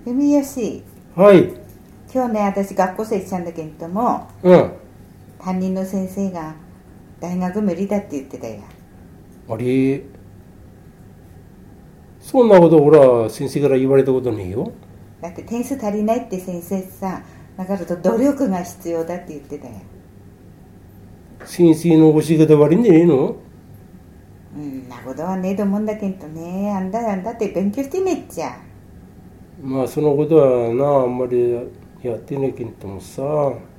文吉、 はい。 今日ね、私学校生行ってたんだけども、担任の先生が大学無理だって言ってたよ。 あれ、そんなこと俺は先生から言われたことねえよ。 だって点数足りないって先生さ、だからと努力が必要だって言ってたよ。 先生の教え方悪いんじゃねえの？ なことはねえと思うんだけどね。あんだって勉強してねえっちゃ。 まあそのことはな、あんまりやってねえけんともさ。